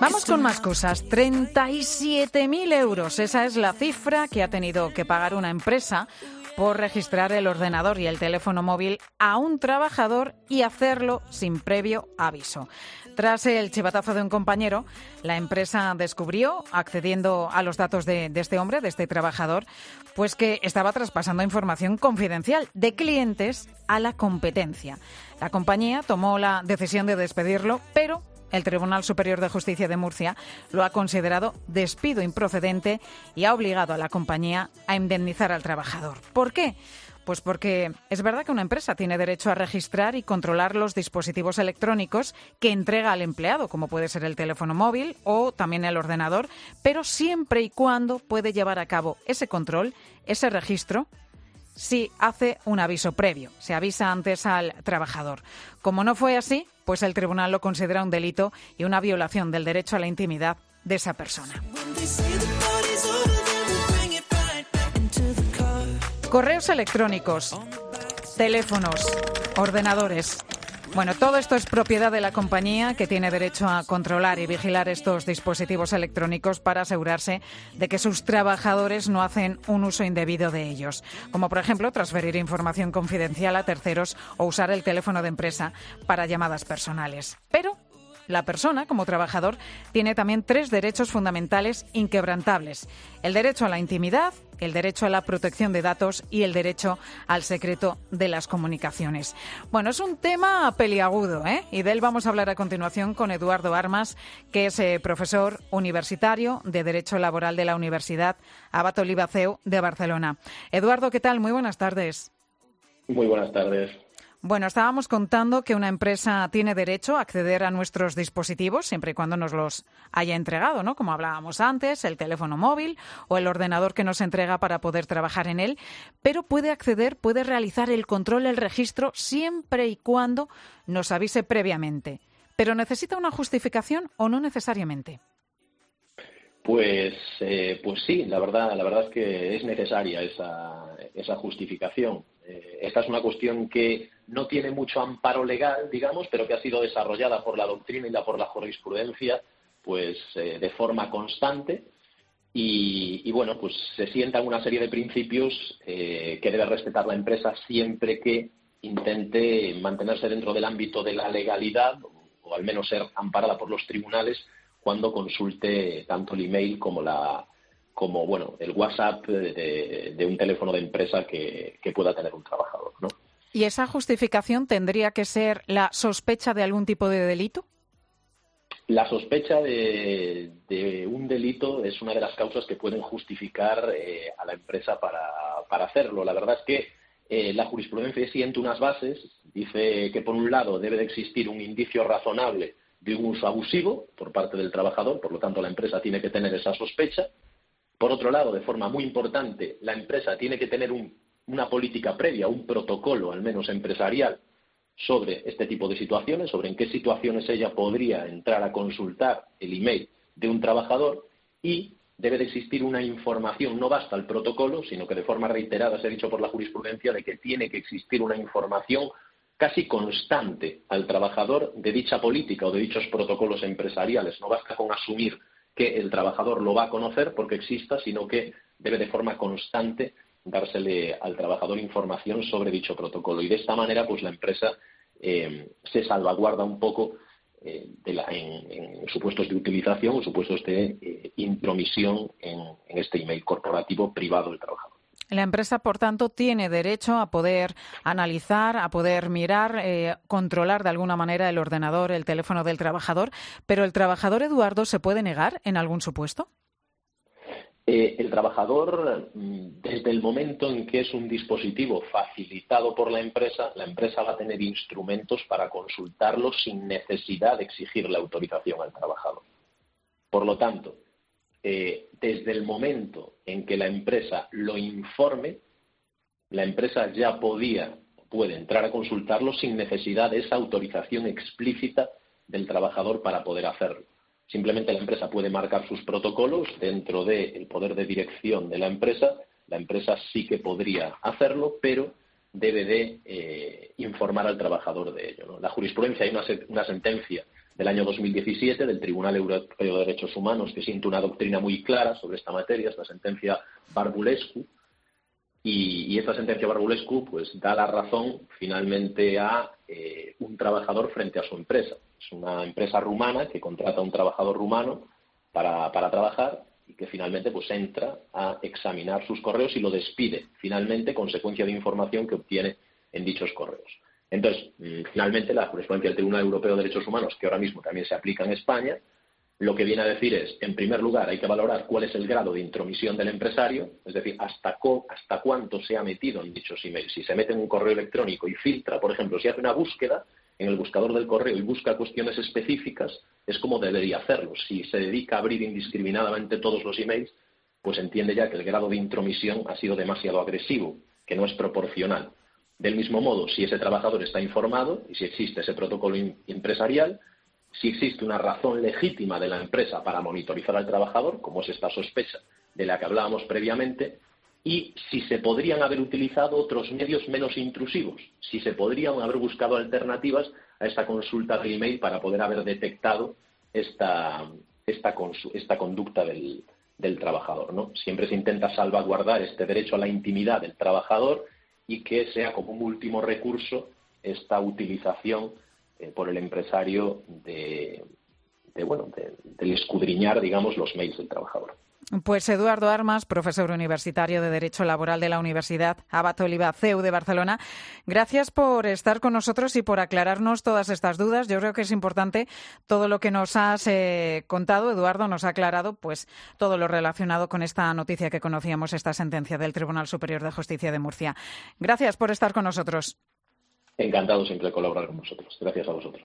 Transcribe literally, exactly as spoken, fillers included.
Vamos con más cosas. treinta y siete mil euros. Esa es la cifra que ha tenido que pagar una empresa por registrar el ordenador y el teléfono móvil a un trabajador y hacerlo sin previo aviso. Tras el chivatazo de un compañero, la empresa descubrió, accediendo a los datos de, de este hombre, de este trabajador, pues que estaba traspasando información confidencial de clientes a la competencia. La compañía tomó la decisión de despedirlo, pero el Tribunal Superior de Justicia de Murcia lo ha considerado despido improcedente y ha obligado a la compañía a indemnizar al trabajador. ¿Por qué? Pues porque es verdad que una empresa tiene derecho a registrar y controlar los dispositivos electrónicos que entrega al empleado, como puede ser el teléfono móvil o también el ordenador, pero siempre y cuando puede llevar a cabo ese control, ese registro, si hace un aviso previo, se avisa antes al trabajador. Como no fue así, pues el tribunal lo considera un delito y una violación del derecho a la intimidad de esa persona. Correos electrónicos, teléfonos, ordenadores. Bueno, todo esto es propiedad de la compañía, que tiene derecho a controlar y vigilar estos dispositivos electrónicos para asegurarse de que sus trabajadores no hacen un uso indebido de ellos, como por ejemplo transferir información confidencial a terceros o usar el teléfono de empresa para llamadas personales. Pero la persona, como trabajador, tiene también tres derechos fundamentales inquebrantables: el derecho a la intimidad, el derecho a la protección de datos y el derecho al secreto de las comunicaciones. Bueno, es un tema peliagudo, ¿eh? Y de él vamos a hablar a continuación con Eduardo Armas, que es eh, profesor universitario de Derecho Laboral de la Universidad Abat Oliba C E U de Barcelona. Eduardo, ¿qué tal? Muy buenas tardes. Muy buenas tardes. Bueno, estábamos contando que una empresa tiene derecho a acceder a nuestros dispositivos siempre y cuando nos los haya entregado, ¿no? Como hablábamos antes, el teléfono móvil o el ordenador que nos entrega para poder trabajar en él, pero puede acceder, puede realizar el control, el registro, siempre y cuando nos avise previamente. ¿Pero necesita una justificación o no necesariamente? Pues, eh, pues sí, la verdad, la verdad es que es necesaria esa, esa justificación. Eh, esta es una cuestión que no tiene mucho amparo legal, digamos, pero que ha sido desarrollada por la doctrina y la, por la jurisprudencia, pues eh, de forma constante. Y, y bueno, pues se sientan una serie de principios eh, que debe respetar la empresa siempre que intente mantenerse dentro del ámbito de la legalidad, o, o al menos ser amparada por los tribunales cuando consulte tanto el email como la como bueno el WhatsApp de, de un teléfono de empresa que, que pueda tener un trabajador, ¿no? ¿Y esa justificación tendría que ser la sospecha de algún tipo de delito? La sospecha de, de un delito es una de las causas que pueden justificar eh, a la empresa para, para hacerlo. La verdad es que eh, la jurisprudencia siente unas bases. Dice que, por un lado, debe de existir un indicio razonable de un uso abusivo por parte del trabajador, por lo tanto la empresa tiene que tener esa sospecha. Por otro lado, de forma muy importante, la empresa tiene que tener un, una política previa, un protocolo al menos empresarial sobre este tipo de situaciones, sobre en qué situaciones ella podría entrar a consultar el email de un trabajador, y debe de existir una información. No basta el protocolo, sino que de forma reiterada se ha dicho por la jurisprudencia de que tiene que existir una información casi constante al trabajador de dicha política o de dichos protocolos empresariales. No basta con asumir que el trabajador lo va a conocer porque exista, sino que debe de forma constante dársele al trabajador información sobre dicho protocolo. Y de esta manera, pues la empresa eh, se salvaguarda un poco eh, de la, en, en supuestos de utilización o supuestos de eh, intromisión en, en este email corporativo privado del trabajador. La empresa, por tanto, tiene derecho a poder analizar, a poder mirar, eh, controlar de alguna manera el ordenador, el teléfono del trabajador, pero ¿el trabajador, Eduardo, se puede negar en algún supuesto? Eh, el trabajador, desde el momento en que es un dispositivo facilitado por la empresa, la empresa va a tener instrumentos para consultarlo sin necesidad de exigirle autorización al trabajador. Por lo tanto, Eh, desde el momento en que la empresa lo informe, la empresa ya podía, puede entrar a consultarlo sin necesidad de esa autorización explícita del trabajador para poder hacerlo. Simplemente la empresa puede marcar sus protocolos dentro del poder de dirección de la empresa. La empresa sí que podría hacerlo, pero debe de eh, informar al trabajador de ello, ¿no? La jurisprudencia, hay una, una sentencia del año dos mil diecisiete del Tribunal Europeo de Derechos Humanos, que siente una doctrina muy clara sobre esta materia, esta sentencia Barbulescu. Y, y esta sentencia Barbulescu pues da la razón finalmente a eh, un trabajador frente a su empresa. Es una empresa rumana que contrata a un trabajador rumano para, para trabajar y que finalmente pues entra a examinar sus correos y lo despide, finalmente, consecuencia de información que obtiene en dichos correos. Entonces, finalmente, la jurisprudencia del Tribunal Europeo de Derechos Humanos, que ahora mismo también se aplica en España, lo que viene a decir es, en primer lugar, hay que valorar cuál es el grado de intromisión del empresario, es decir, hasta, co, hasta cuánto se ha metido en dichos emails. Si se mete en un correo electrónico y filtra, por ejemplo, si hace una búsqueda en el buscador del correo y busca cuestiones específicas, es como debería hacerlo. Si se dedica a abrir indiscriminadamente todos los emails, pues entiende ya que el grado de intromisión ha sido demasiado agresivo, que no es proporcional. Del mismo modo, si ese trabajador está informado y si existe ese protocolo empresarial, si existe una razón legítima de la empresa para monitorizar al trabajador, como es esta sospecha de la que hablábamos previamente, y si se podrían haber utilizado otros medios menos intrusivos, si se podrían haber buscado alternativas a esta consulta del email para poder haber detectado esta, esta, esta conducta del, del trabajador, ¿no? Siempre se intenta salvaguardar este derecho a la intimidad del trabajador y que sea como un último recurso esta utilización eh, por el empresario de, de bueno de, del escudriñar, digamos, los mails del trabajador. Pues Eduardo Armas, profesor universitario de Derecho Laboral de la Universidad Abat Oliba C E U de Barcelona, gracias por estar con nosotros y por aclararnos todas estas dudas. Yo creo que es importante todo lo que nos has eh, contado. Eduardo nos ha aclarado pues todo lo relacionado con esta noticia que conocíamos, esta sentencia del Tribunal Superior de Justicia de Murcia. Gracias por estar con nosotros. Encantado siempre de colaborar con vosotros. Gracias a vosotros.